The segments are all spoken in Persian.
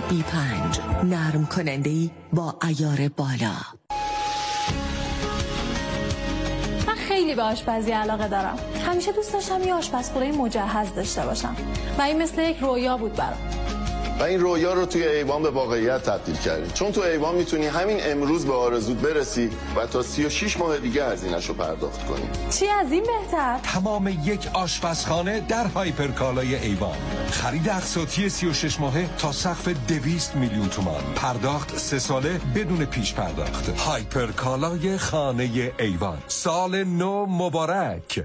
B5 نرم کننده‌ای با عیار بالا. من خیلی به آشپزی علاقه دارم. همیشه دوست داشتم یه آشپزخونه مجهز داشته باشم و این مثل یک رویا بود برام. و این رویا رو توی ایوان به واقعیت تبدیل کردی، چون تو ایوان میتونی همین امروز به آرزوت برسی و تا 36 ماه دیگه هزینه‌شو پرداخت کنی. چی از این بهتر؟ تمام یک آشپزخانه در هایپرکالای ایوان. خرید اقساطی 36 ماهه تا سقف 200 میلیون تومان. پرداخت 3 ساله بدون پیش پرداخت. هایپرکالای خانه ایوان. سال نو مبارک.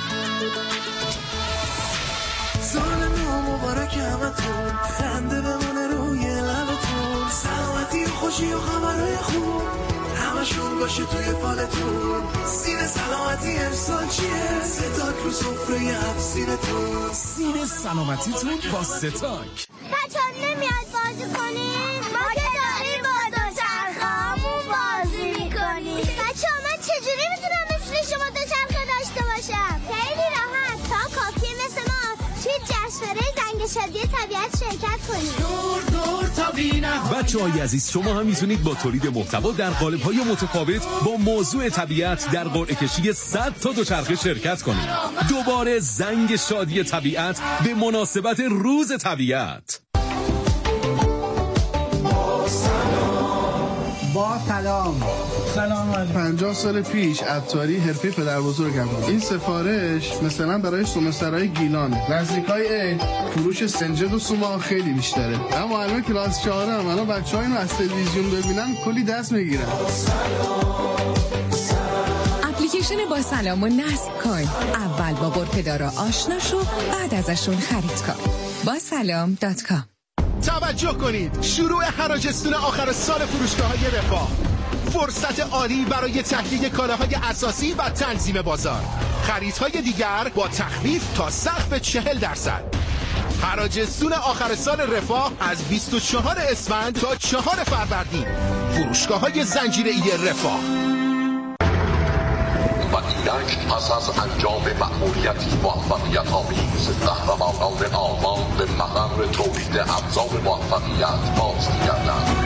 سال نو مبارک همتون، خنده بمونه روی لبتون، سلامتی و خوشی و خبرهای خوب همشون باشه توی فالتون. سین سلامتی امسال چیه؟ ستاک رو سفره افسینتون. سین سلامتیتون با ستاک. بچه‌ها نمیاد بازی کنین؟ ما که داریم با دوچرخه‌هامون بازی میکنیم. بچه‌ها من چجوری میتونم مثل شما دوچرخه داشته باشم؟ خیلی راحت، تا کافیه مثل ما توی جشنواره زنگ شادی طبیعت شرکت کنید. دور دور تا بی‌نهایت. بچه‌های عزیز، شما هم میتونید با تولید محتوا در قالب‌های متفاوت با موضوع طبیعت در قرعه کشی 100 تا دوچرخه شرکت کنید. دوباره زنگ شادی طبیعت به مناسبت روز طبیعت. با سلام 50 سال پیش عطاری حرفه پدر بزرگم بود. این سفارش مثلا برای سومسرای گیلانه. نزدیکای عید فروش سنجد و سوما خیلی بیشتره. اما الان کلاس 4 ام، الان بچه‌ها اینو از تلویزیون ببینن کلی دست میگیرن. اپلیکیشن با سلامو نصب کن. اول با برپدارا آشنا شو، بعد ازشون خرید کن. با سلام.com. توجه کنید، شروع حراجستون آخر سال فروشگاه‌های رفاه. فرصت عالی برای تهیه کالاهای اساسی و تنظیم بازار. خریدهای دیگر با تخفیف تا سقف 40%. حراجستون آخر سال رفاه از 24 اسفند تا 4 فروردین. فروشگاه‌های زنجیره‌ای رفاه. و اینک پس از انجام مأموریتی موفقیت‌آمیز، قهرمانان آلمان به مقر تولید ابزار موفقیت بازمی‌گردند.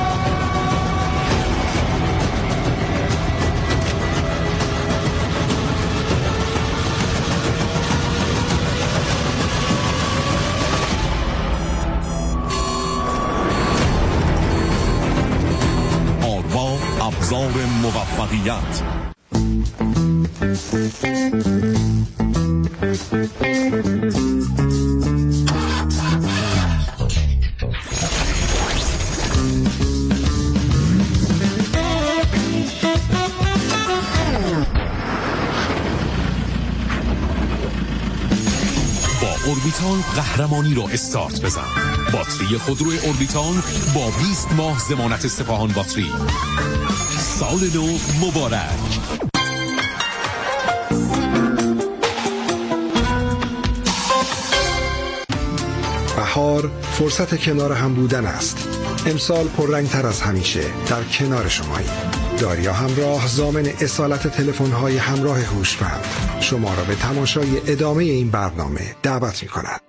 آروا ابزار موفقیت. اوربیتال قهرمانی را استارت بزن. باتری خودرو اوربیتال با 20 ماه ضمانت سپاهان باتری. سال نو مبارک. بهار فرصت کنار هم بودن است. امسال پررنگ‌تر از همیشه در کنار شماییم. داریا همراه ضامن اصالت تلفن‌های همراه هوشمند شما را به تماشای ادامه این برنامه دعوت می‌کند.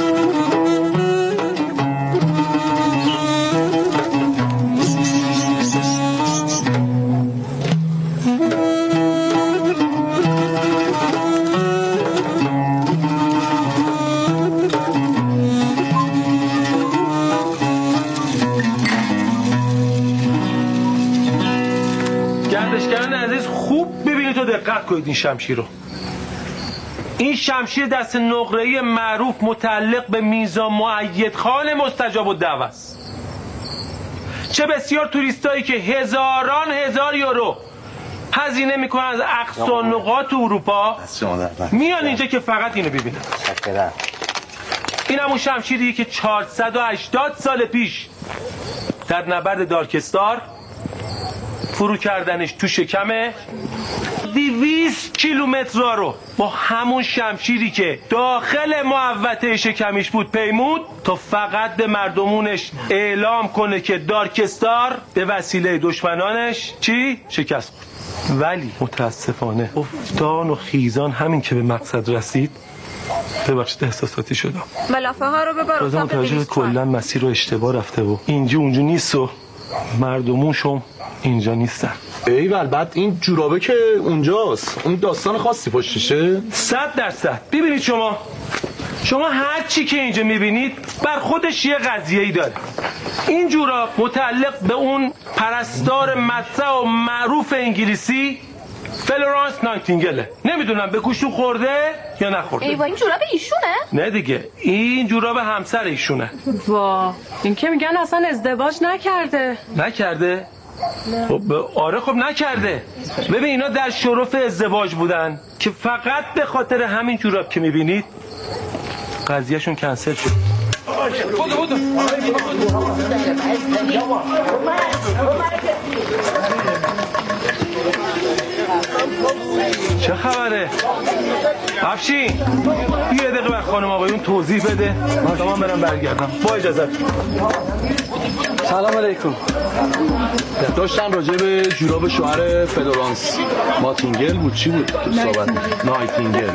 دقت کنید این شمشیر رو. این شمشیر دست نقره‌ای معروف متعلق به میرزا مؤید خان مستجاب الدعوه است. چه بسیار توریستایی که هزاران هزار یورو هزینه میکنن از اقصا نقاط اروپا میان اینجا که فقط اینو ببینن. این همون شمشیریه که 480 سال پیش در نبرد دارکستار فرو کردنش تو شکم 200 کیلومتر رو با همون شمشیری که داخل محوطه شکمیش بود پیمود تا فقط به مردمونش اعلام کنه که دارکستار به وسیله دشمنانش چی؟ شکست خورد. ولی متاسفانه افتان و خیزان همین که به مقصد رسید ببخشید احساساتی شدم. ملافه ها رو ببر بازم متوجه کلا مسیر رو اشتباه رفته و اینجا اونجا نیست و مردموشم اینجا نیستن. ایول بعد این جورابه که اونجاست اون داستان خاصی پشتشه؟ 100%. ببینید شما هر چی که اینجا میبینید بر خودش یه قضیه‌ای داره. این جوراب متعلق به اون پرستار مدرسه و معروف انگلیسی فلورانس نایتینگله. نمیدونم به گوشتون خورده یا نخورده. ایوا این جوراب ایشونه؟ نه دیگه این جوراب همسر ایشونه. وا این که میگن اصلا ازدواج نکرده. نکرده؟ خب آره خب نکرده. ببین اینا در شرف ازدواج بودن که فقط به خاطر همین جوراب که میبینید قضیهشون کنسل شد. چه خبره؟ افشین یه دقیقه بر خانم آقایون توضیح بده تا من برم برگردم. با اجازت. سلام علیکم. داشتن راجع به جوراب شوهر فلورانس ماتینگل بود چی بود صحبت؟ نایتینگل.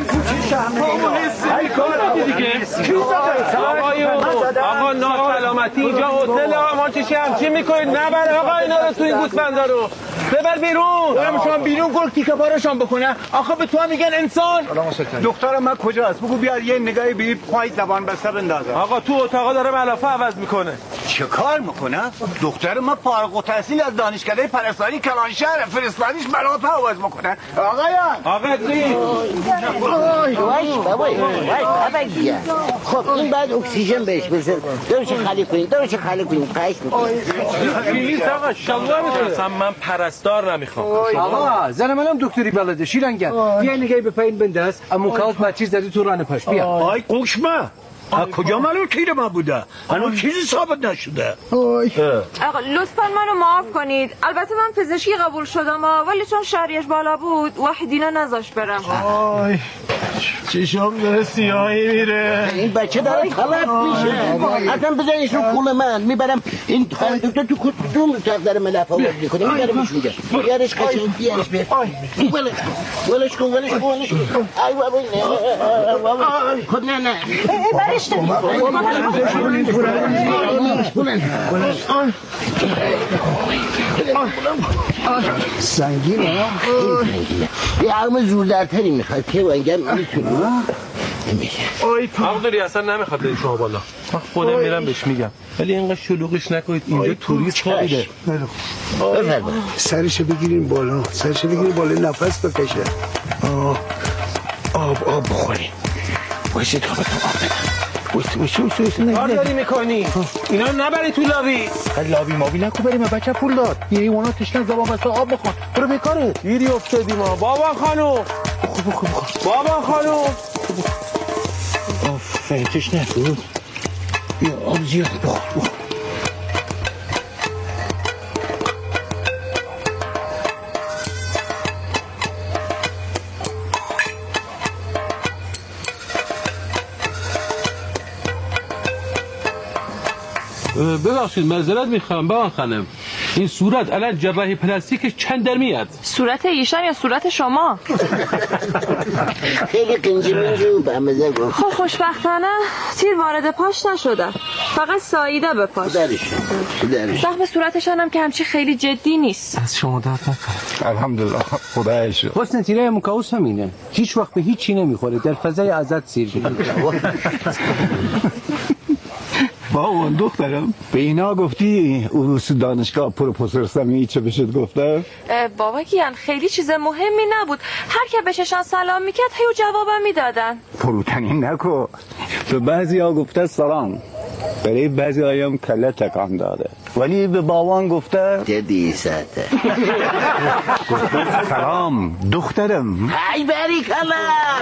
آقا ناسلامتی اینجا هتل ما چی میکنید؟ نبر آقا اینا رو تو این گوسفندا رو ببر بیرون. دارم شما بیرون گل تیکه پارشان بکنه. آخه به تو هم میگن انسان. دخترم من کجاست؟ بگو بیار یه نگاهی ببین پای زبان بسته بندازه. آقا تو اتاقا داره ملافه عوض میکنه. چه کار میکنه؟ دختر من فارغ التحصیل از دانشکده پرستاری کلانشهر فرستادیش ملافه عوض میکنه. آقایان آقا چی؟ خب این بعد اکسیژن بهش بزن. درش خالی کنین قش میکنین. نیست آقا شلوار میتونم من پرستار نمیخوام. آقا زن منم دکتری بلده شیرنگن. بیا نگاهی به پایین بنداز. اما کاوس بچی زدی تو ران پاش بیا. آی قوشمه کجا معلوم کیر ما بوده؟ هنوز چیزی ثابت نشده. آقا لطفا منو معاف کنید. البته من پزشکی قبول شدم ولی چون شهریش بالا بود وحیدینا نذاشت برم. آی چشم داره سیاهی میره. این بچه داره طلب میشه. اصلا بزنیش رو خونه من میبرم این خانم دکتر تو کدوم داره ملافه آورد میکنه میبره میشونگه. بیارش قشنگ بیارش بیار. ولش کن. ای بابا خود نه برش سنگینه یه عقم زوردرتری میخواد که وانگم میتونی حق داری اصلا نمیخواد بریم شما بالا. من خودم میرم بهش میگم ولی اینقدر شلوغش نکنید اینجا توریست خوابیده. سرشو بگیرین بالا نفس بکشه. آب بخورین. باشه تا بهتون آب بدم. کار داری میکنی؟ اینا نبری تو لاوی. لاوی ماوی نکو بریم بچه پول داد. یه ایوانا تشنه زبان بسته آب بخور. برو بیکاره. گیری افتادیم ما. بابا خانوم. بابا خانوم. آفرین تشنه بود. بیا آب زیاد بخور. ببخشید معذرت میخوام بابا خانم این صورت الان جراحی پلاستیکش چند در میاد؟ صورت ایشان یا صورت شما؟ خیلی قنجمینجو به مزه گفت. خب خوشبختانه تیر وارد پاش نشده فقط ساییده به پاش. زخم صورتشان هم که همچی خیلی جدی نیست. از شما درد نکنه. الحمدلله خدای شکر. حسن تیره مکاوس همینه هیچ وقت به هیچی نمیخوره در فضای ازت سیر بگیره. با دخترم به اینا گفتی عروس دانشگاه پروفسور سمیعی چه بشد گفته؟ بابا گیان خیلی چیز مهمی نبود هر که بهشان سلام میکرد هیو جوابم میدادن. فروتنی نکو. به بعضی ها گفته سلام برای بعضی هایم کله تکان داده ولی به بابان گفته جدی ساته گفته سلام دخترم. ای بری کلا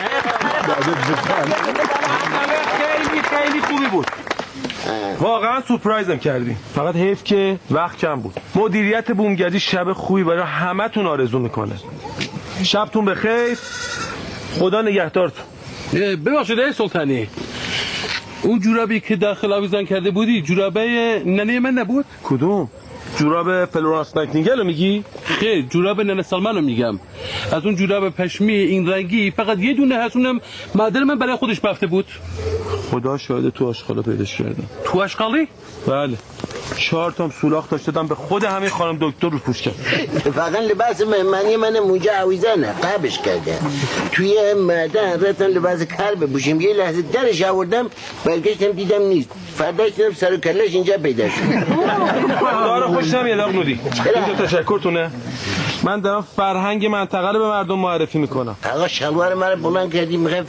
خیلی خوبی بود. واقعا سورپرایزم کردی. فقط حیف که وقت کم بود. مدیریت بومگردی شب خوبی برای همتون آرزو میکنه. شبتون بخیر. خدا نگهدارتون. ببخشید ای سلطانی اون جورابی که داخل آویزان کرده بودی جورابه ننه من نبود؟ کدوم؟ جوراب فلورانس نایتینگل رو میگی؟ خیر جوراب ننه سالمن رو میگم. از اون جوراب پشمی این رنگی فقط یه دونه هست، اونم مادر من برای خودش بافته بود. خدا شاهده تو آشغالا پیداش کردم. تو آشغالی؟ بله 4 تا سولاخ داشته دادم به خود همین خانم دکتر رو پوش کرد. فقط لباس مهمانی من اونجا آویزانه قبش کرده توی معدن رفتن لباس کار بپوشیم. یه لحظه درش آوردم برگشتم دیدم نیست. فرداش دیدم سر و کلش اینجا پیدا شد. خدا رو خوش نمیاد آقا نوری. اینجا تشکرتونه. من دارم فرهنگ منطقه رو به مردم معرفی میکنم. آقا شلوار من رو بلند کردی میخوام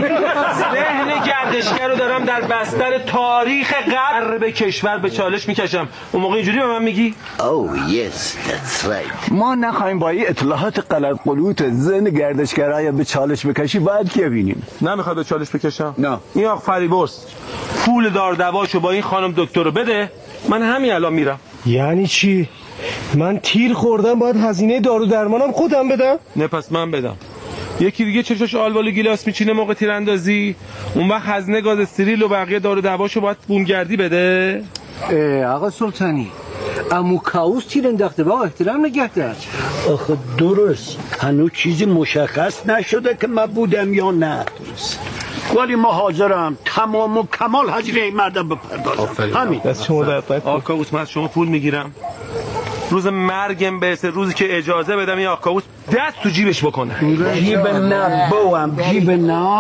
ذهن گردشگر رو دارم در بستر تاریخ غرب کشور به چالش میکشم. اون موقع اینجوری به من میگی؟ Oh yes, that's right. ما نخواهیم با این اطلاعات غلط قلوت ذهن گردشگرای به چالش بکشی باید که بینیم. نمیخواد به چالش بکشم؟ نه. این آقا فریبرز پول دار دواشو با این خانم دکتر رو بده، من همین الان میرم. یعنی چی؟ من تیر خوردم باید هزینه دارو درمانم خودم بدم؟ نه پس من بدم. یکی دیگه چشاش آلبالو گیلاس میچینه موقع تیراندازی، اون وقت هزینه گاز استریل و بقیه دارو دواشو باید بومگردی بده. آقا سلطانی عمو کاووس تیر انداخته با احترام نگه دار. آخه درست هنوز چیزی مشخص نشده که من بودم یا نه. ولی ما حاضرم تمام و کمال هزینه این مردم بپردازم. همین. دست شما درد نکنه. آقا کاووس من از شما پول میگیرم، روز مرگم برسه، روزی که اجازه بدم این آقا کاووس دست تو جیبش بکنه. جیب نه بوام، جیب نه.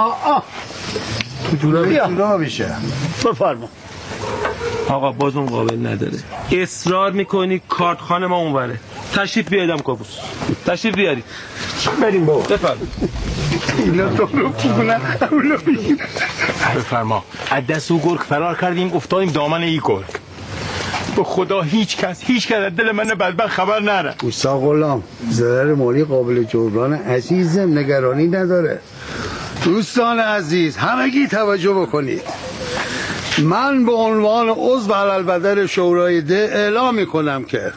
تو جورابیشه. بفرما. آقا باز اون قابل نداره، اصرار میکنی کارتخانه ما اونوره. تشریف بیایدم کاووس، تشریف بیاری. بریم بابا. بفرما. اینا تو رو پونه اولو بگیر. بفرما. از دست او گرگ فرار کردیم افتادیم دامن ای گرگ. به خدا هیچ کس از دل من بدبخت خبر نره. اوستا غلام ضرر مالی قابل جبران عزیزم، نگرانی نداره. دوستان عزیز همگی توجه بکنید. من به عنوان عضو علالبدر شورای ده اعلام میکنم که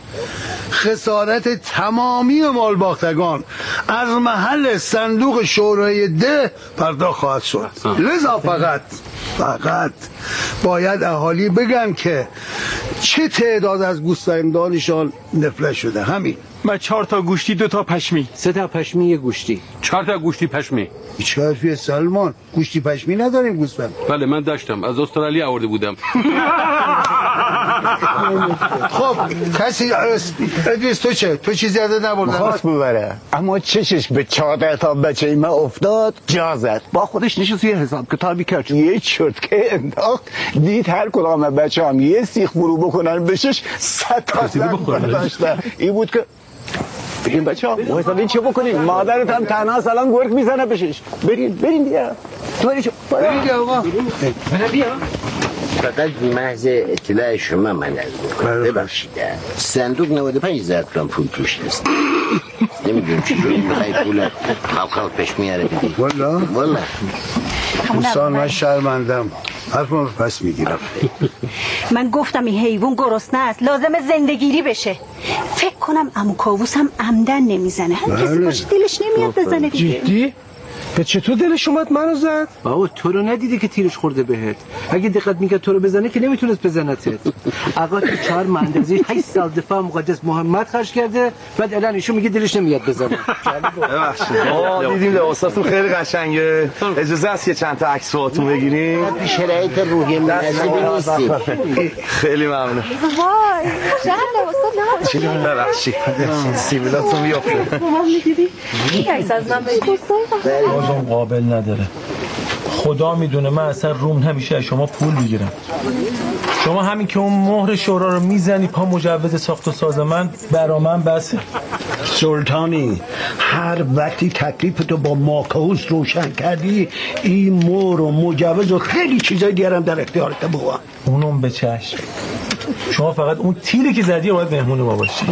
خسارت تمامی مالباختگان از محل صندوق شورای ده پرداخت خواهد شد. لذا فقط باید اهالی بگن که چه تعداد از گوسفندانشان نفله شده. همین. من 4 تا گوشتی 2 تا پشمی. 3 تا پشمی 1 گوشتی. 4 تا گوشتی پشمی. چه حرفیه سلمان؟ گوشتی پشمی نداریم گوسفند؟ بله من داشتم، از استرالیا آورده بودم. خب کسی ادریس تو چه؟ تو چیزی ازت نبردن؟ خواست ببره اما چشش به 14 تا بچه ایمه افتاد جازت با خودش نشست یه حساب کتابی کرد، یه چرتکه انداخت دید هر کدام بچه هم یه سیخ فرو بکنن بشش 100 تا زن داشتن. این بود که بریم بچه ها محسابین چه بکنیم؟ مادرت هم تنها سلام گرگ میزنه بشش. بریم دیگه. تو بریم دیگه آقا. بیا. فقط محض اطلاع شما من ببخشید صندوق 95,000 تومان پول توش نیست. نمیدونم چجوری میخوای پول خلق پیش میاره بدی. والله دوستان من شرمندم، حرفم پس میگیرم. من گفتم این حیوان گرسنه است، لازم زندگیری بشه. فکر کنم عمو کاووس هم عمدن نمیزنه، هر کسی باشه دلش نمیاد بزنه دیگه. جدی؟ به چطور دلش اومد منو زد؟ بابا تو رو ندیده که تیرش خورده بهت؟ اگه دقت میکرد تو رو بزنه که نمیتونست بزنتت. آقا تو 4 مندازی 8 سال دفاع مقدس محمد خرج کرده، بعد الان ایشون میگه دلش نمیاد بزنه. ببخشید دیدیم لباساتون خیلی قشنگه، اجازه است یه چند تا عکس باهاتون بگیریم؟ شرایط روحی مناسبی نیستیم. خیلی ممنون. وای شهر لباسات ببخشید سیبیلاتون بیافته. مامان میگیری؟ عکس از من بگیر. بازم قابل نداره. خدا میدونه من اصلا روم همیشه از شما پول میگیرم. شما همین که اون مهر شورا رو میزنی پا مجوز ساخت و ساز من برا من بسه. سلطانی هر وقتی تکلیفتو با ماکاووس روشن کردی این مهر و مجوز و خیلی چیزای دیگه هم در اختیارت بگم. اونم به چشم. شما فقط اون تیری که زدی باید مهمون ما باشی.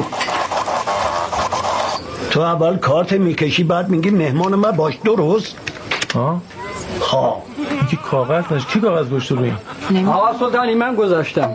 تو اول کارت میکشی بعد میگی مهمان من باش، درست؟ ها؟ یکی کاغذ نشد. کی کاغذ گذاشته روی این؟ آقا سلطانی من گذاشتم.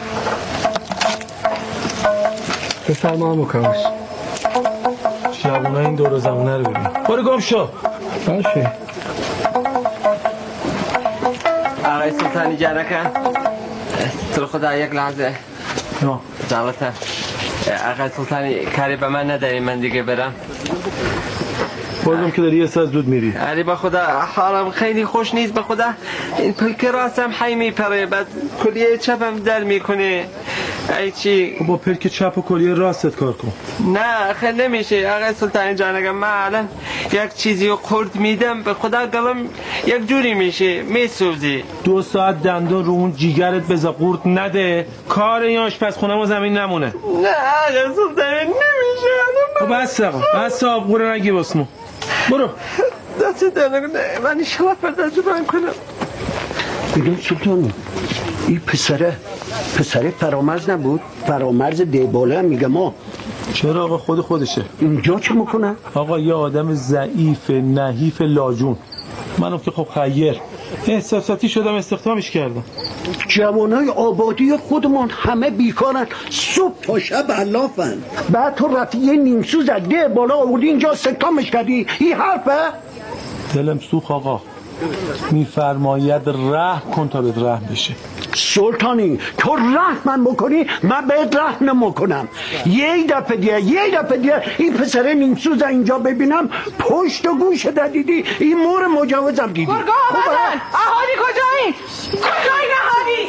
بفرما عمو کاووس. جوونا این دور و زمونه رو ببین. برو گم شو. باشه. آقای سلطانی جانکن تو خدا یک لحظه جالبه آقای سلطانی کاری به من نداری من دیگه برم بازم که داری یه ساعت زود میری علی با خدا حالم خیلی خوش نیست به خدا این پلک راستم حی میپره بعد کلیه چپم در میکنه ای چی با پلک چپ و کلیه راستت کار کن نه خیلی نمیشه آقای سلطانی جان اگه من الان یک چیزی رو قرد میدم به خدا گلم یک جوری میشه میسوزی 2 ساعت دندون رو اون جیگرت بذار قورت نده کار این آشپزخونه ما زمین نمونه نه آقای سلطانی نمیشه بس آقا بس آقا قوره نگی باسمو برو دست دارم من این شلاف بردست رو کنم بگم سلطان این پسره فرامرز نبود فرامرز دیباله هم میگم ما چرا آقا خودشه اینجا چه میکنه؟ آقا یه آدم ضعیف نحیف لاجون منم که خب خیر احساساتی شدم استخدامش کردم جوانای آبادی خودمون همه بیکارن صبح تا شب علافن بعد تو رفتی یه نیمسوز از ده بالا آوردی اینجا استخدامش کردی این حرفه؟ دلم سوخ آقا میفرماید رحم کن تا بهت رحم بشه سلطانی تو رحم بکنی من بهت رحم نمیکنم یه دفعه دیگه این پسر نیمسوز اینجا ببینم پشت و گوش دیدی این مور مجاوزم دیدی گرگا آمدن اهالی کجایی اهالی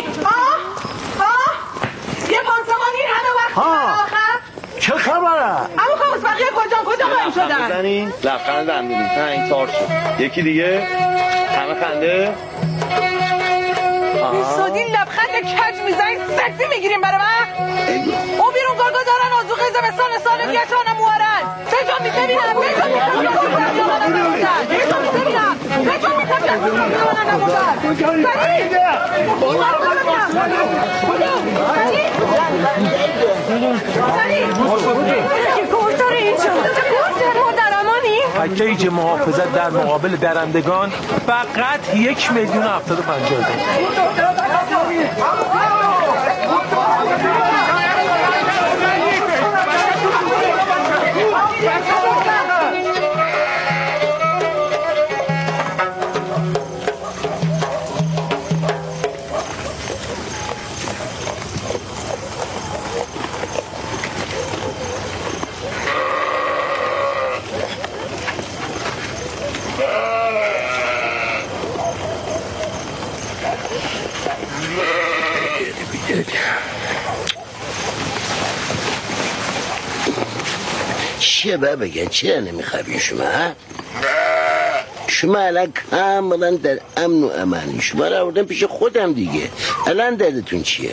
یه پانسمانی همه وقت آخر چه خبره؟ اما کاموس بقیه کجا قایم شدن؟ بزنین لبخند هم میدیم این تار شد یکی دیگه همه خنده بیستادین لبخند کج میزنین سکتی میگیریم برای من او بیرون گرگا دارن آزوقه زمستان سال دیگه چانه موارن بجا میتبینم پکیج محافظت در مقابل درندگان فقط 1,075,000 چه بگن چرا نمیخوابی شما الان کاملا در امن و امانی شما را آوردم پیش خودم دیگه الان دردتون چیه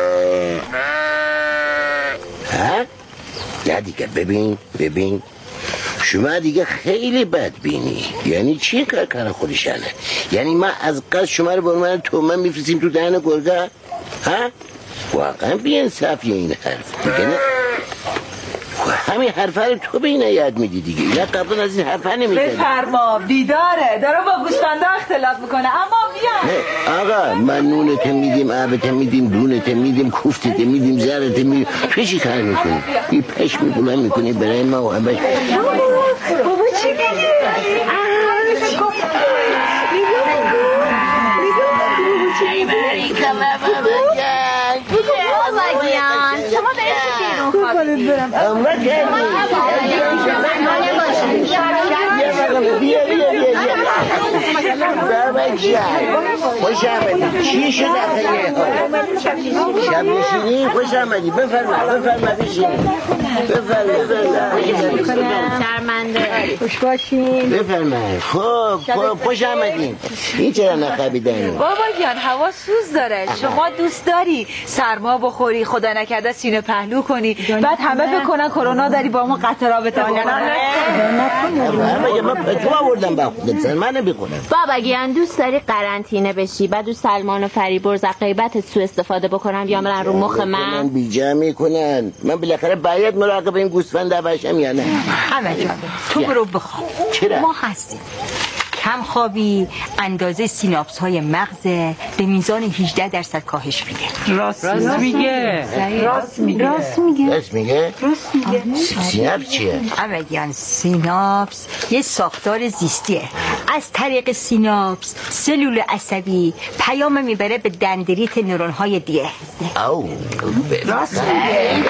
ها؟ نه دیگه ببین شما دیگه خیلی بدبینی یعنی چی کار خودشانه یعنی ما از قصد شما رو به عنوان تومن میفرستیم تو دهن گرگا ها واقعا بی‌انصافیه این حرف دیگه نه همین حرفه رو تو به این یاد میدی دیگه یا قبلا از این حرفه نمیدی بفرما بیداره داره با گوسفنده اختلاف میکنه اما بیا آقا من نونت میدیم آبت میدیم دونت میدیم کوفتت میدیم زرت میدیم تو چی کار میکنی این پشم بلند میکنی برای ما و همش بابا چی میگی شما برید خوش آمدی چی شد آخه شب نشینی خوش آمدی بفرما بشینی شرمنده خوش باشین بفرما خب خوش آمدین این چرا نخوابیدنی بابا جان هوا سوز داره شما دوست داری سرما بخوری خدا نکرده سینه پهلو کنی بعد همه بکنن کرونا داری با ما قطع رابطه بکنن من پتو آوردم با خودت سلمان بخونم بابا گیان دوست داری قرنطینه بشی بعد دو سلمان و فریبرز غیبتت سو استفاده بکنم یا برن رو مخ من بیجا میکنن من بالاخره باید مراقب این گوسفنده باشم یا نه همه جا تو برو بخواب چرا؟ ما هستیم کم خوابی اندازه سیناپس های مغز به میزان 18% کاهش میده. راست میگه. سیناپس چیه؟ امیدیان سیناپس یه ساختار زیستیه. از طریق سیناپس سلول عصبی پیام میبره به دندریت نورون های دیگه. راست میگه.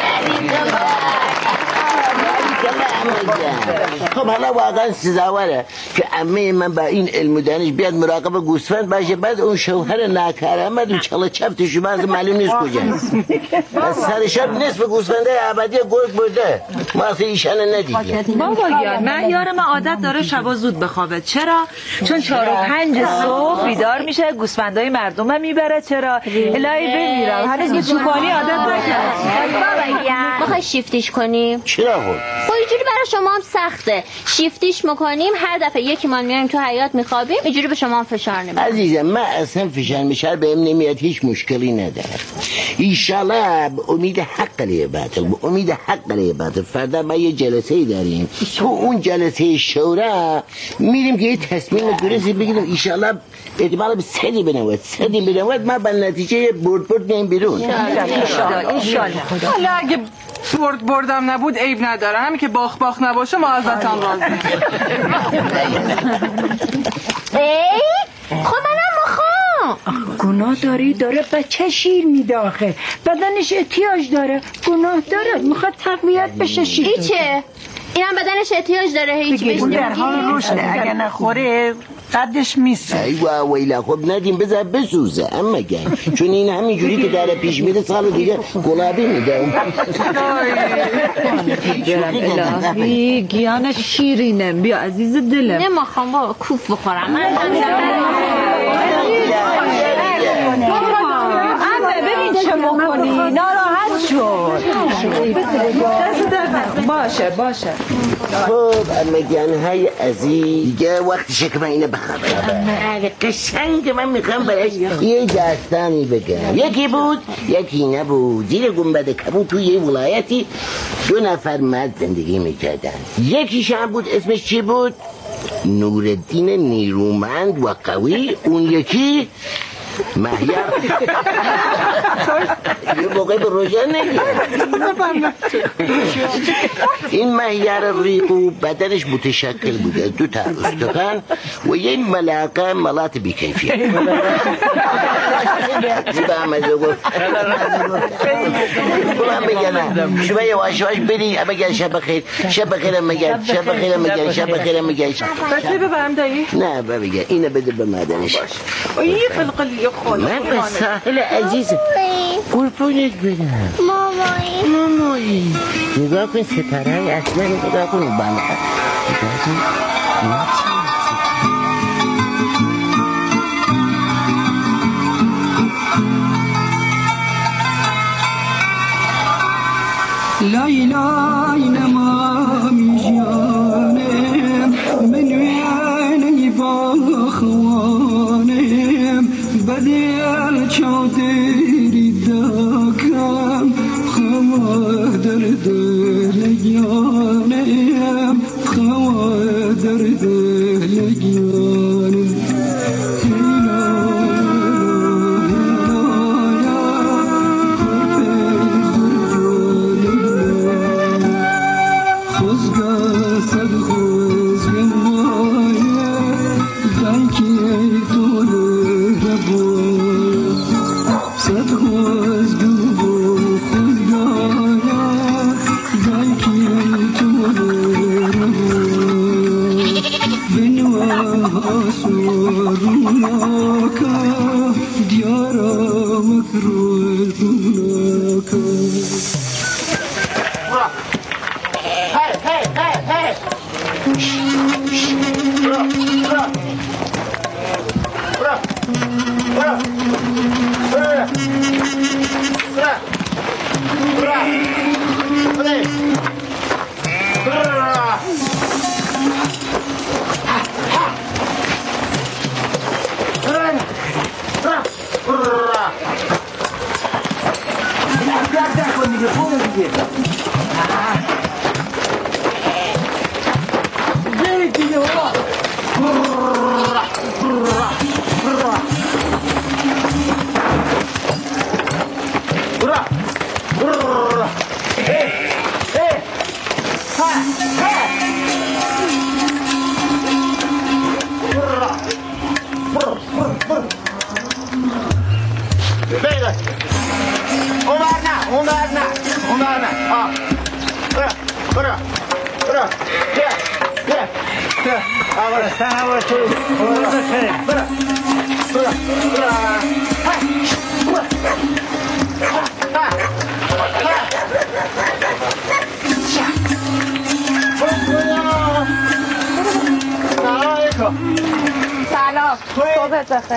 خب حالا واقعا سزاوره که عمه من با این علم و دانش بیاد مراقب گوسفند باشه، بعد اون شوهر ناکارآمد و چاله چفتش باز معلوم نیست کجاست. از سر شب نصف گوسفنده ابدی گرگ برده، ما اصلا ایشان ندیدیم. بابا مهیار ما عادت داره شبا زود بخوابه. چرا؟ چون 4 و 5 صبح بیدار میشه، گوسفندای مردم میبره. چرا؟ الهی بمیرم هنوز به چوپانی عادت نکرد. بابا میخوای شیفتیش کنیم؟ چرا خود؟ خب اینجوری برای شما هم سخته. شیفتیش میکنیم، هر دفعه یکی ما میایم تو حیاط میخوابیم، اینجوری به شما هم فشار نمیاد. عزیزم من اصلا فشار میشار بهم نمیاد، هیچ مشکلی نداره. ایشالله به امید حق باطل، به امید حق باطل فردا ما یه جلسه داریم. تو اون جلسه شورا میریم که یه تصمیم درستی بگیریم. ایشالله احتمال به سدی بنوید ما به نتیجه برد میایم بیرون. انشالله. حالا اگه بردم نبود عیب نداره، همین که باخ نباشه ما ازتان راضی. خب منم میخوام. گناه داره بچه شیر میده آخه، بدنش احتیاج داره، گناه داره، میخواد تقویت بشه شیر. ایچه اینم بدنش احتیاج داره، هیچ بهش در حال رشده، اگه نخوره قدش میسه. ایوه ویلا خب ندیم بذار بسوزه. اما گن چون این همینجوری که داره پیش میره سال دیگه گلابی میده. الهی گیانش شیرینه. بیا عزیز دلم. نمیخوام بابا کوف بخورم. ببین چه میکنی، ناراحت شد. باشه. خب اما گنهای عزیز دیگه وقتشه که من اینو بخوابم. قشنگ من میخوام برش یه داستانی بگم. یکی بود یکی نبود. زیر گنبد کبود توی یه ولایتی 2 نفر مرد زندگی میکردن. یکیش هم بود اسمش چی بود؟ نورالدین نیرومند و قوی. اون یکی مهیار. یه موقع به روشن نگیر. این مهیار ریقو بدنش متشکل بوده 2 تا استخوان و یه ملاقه ملات بیکیفیت. زیبا مزه گفت. من بگم شما یواش بری. اما گل شب بخیر. شب بخیرم مگر. بسه ببرم دایی؟ نه بگم اینو بده به مادرش. این قلقلی خاله. من به ساحل عزیز قربونت بدم. مامایی نگاه کن ستاره های اصلا نگاه کن بانه نگاه کن. لای لای نمامی جانم منوی با خوانم بدل چادری داکم خوا در دلگیانم خوا در دلگیانم بگه اون بر نه برو بیا برو سلام صبحت بخیر.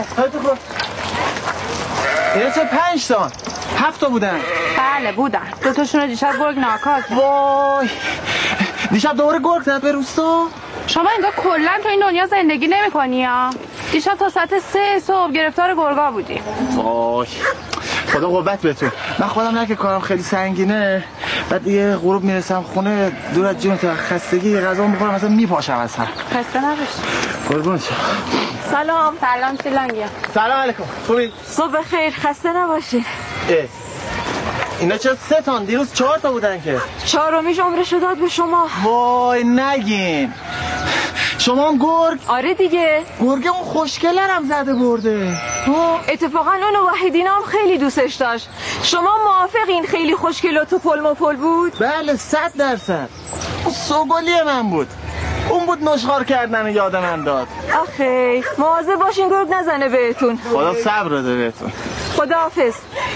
اینا چه 5 تا 7 تا بودن؟ بله بودن. 2 تاشون رو دیشب گرگ ناکار کرد. وای دیشب دوباره گرگ زد به روستا؟ شما انگار کلا تو این دنیا زندگی نمی‌کنی ها. دیشب تا ساعت 3 صبح گرفتار گرگا بودی. وای خدا قوت بهتون. من خودم نه که کارم خیلی سنگینه، بعد یه غروب میرسم خونه دور از جون تا خستگی غذا میخورم مثلا میپاشم از هم. خسته نباش. قربون شم. سلام شیلانگیا. سلام علیکم. خوبی؟ صبح خیر. خسته نباشید. اینا چه 3 تا؟ دیروز 4 تا بودن که. 4میش عمرش رو داد به شما. وای نگین. شما هم گرگ؟ آره دیگه. گرگ اون خوشگلرم زده برده. اتفاقا اون وحیدین هم خیلی دوستش داشت. شما موافقین خیلی خوشگل و توپل مپل بود؟ بله 100%. اون سوگلی من بود. اون بود نشخوار کردن یاد من داد. آخه مواظب باشین گرگ نزنه بهتون. خدا صبر بده بهتون. خداحافظ.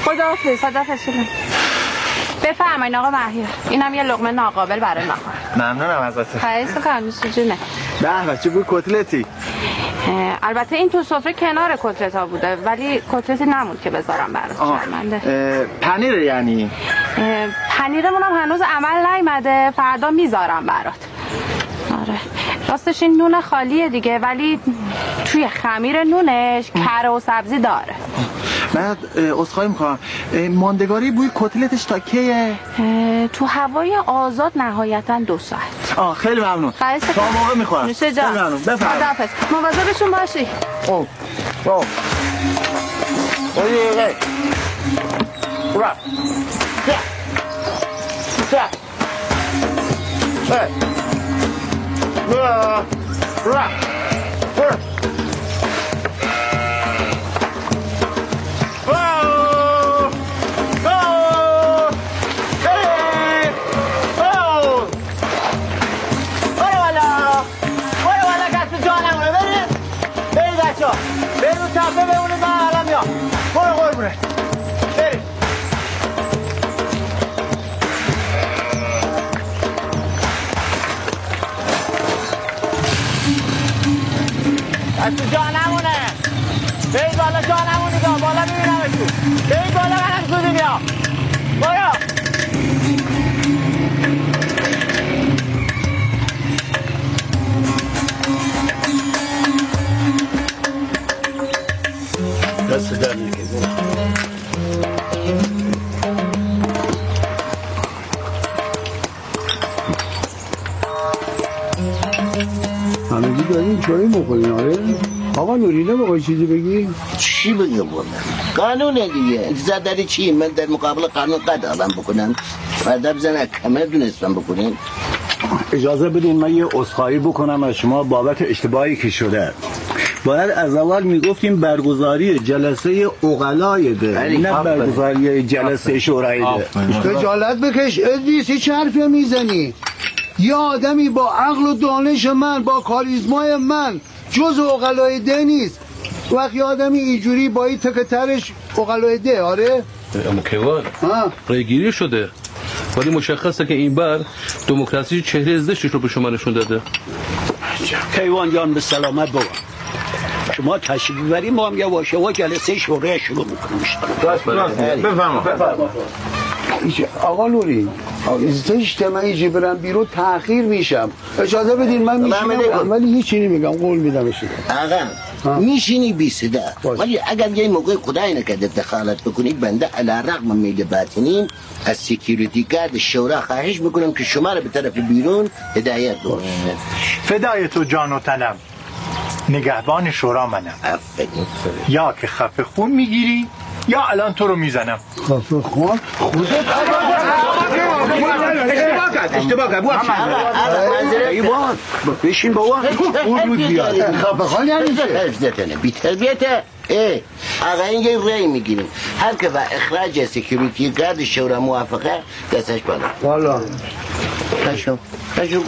بفرمایید آقا مهیار. اینم یه لقمه ناقابل برای من. ممنونم ازت. خیلی سکر جونه. به چه بوی کتلتی. البته این تو سفره کنار کتلتا بوده ولی کتلتی نموند که بذارم برات. شرمنده. پنیر یعنی؟ پنیرمون هم هنوز عمل نیومده، فردا میذارم برات. آره راستش این نون خالیه دیگه ولی توی خمیر نونش کره و سبزی داره. من عذرخواهی میکنم ماندگاری بوی کتلتش تا کیه؟ تو هوای آزاد نهایتا 2 ساعت. خیلی ممنون. تا موقع میخورم. نوشه جان. خیلی ممنون. بفرمایید. مواظبشون باشی. برو تپه بمونه من الان میام. برو قربونه بریم. از تو جا نمونه. برید بالا جا نمونید بالا میبینمتون. برید بالا منم زودی میام. برو دست در نکن. همگی دارین چایی بخورین آره؟ آقا نوری نمیخوای چیزی بگی؟ چی بگم والا؟ قانونه دیگه. انتظار داری چی؟ من در مقابل قانون قد آدم بکنم؟ فردا بزنه کمر دونستم بکنیم. اجازه بدین من یه عذرخواهی بکنم از شما بابت اشتباهی که شده. باید از اول میگفتیم برگزاری جلسه عقلای ده نه برگزاری جلسه شورای ده. خجالت بکش ادریس هیچ حرفی میزنی؟ یه آدمی با عقل و دانش من با کاریزمای من جز عقلای ده نیست. وقتی آدمی اینجوری با این تکترش عقلای ده آره؟ اما کیوان ریگیری شده ولی مشخصه که این بار دموکراسی چهره زشتش رو به شما نشون داده. کیوان جان به سلامت بابا. شما تشریف ببریم ما هم یواش یواش جلسه شورای شروع میکنیم. بفرما. آقا نوری زشت من اینجا برم بیرون تأخیر میشم. اجازه بدین من میشینم ولی هیچی نمیگم قول میدم شده. آقا میشینی بی صدا ولی اگر یه موقع خدای نکرده دخالت بکنید بنده علی رغم میل باطنیم از سکیوریتی گارد شورا خواهش میکنم که شما رو به طرف بیرون هدایت کنید. فدای تو جان و تنم. نگهبان شورا منم. یا که خفه خون میگیری یا الان تو رو میزنم. خفه خون؟ خودت اشتباه کرد بشین بابا بود بیاد خب یعنی حفظتنه بی تربیته آقا این رأی میگیریم هر که با اخراج سکیوریتی گارد شورا موافقه دستش بالا والا خشم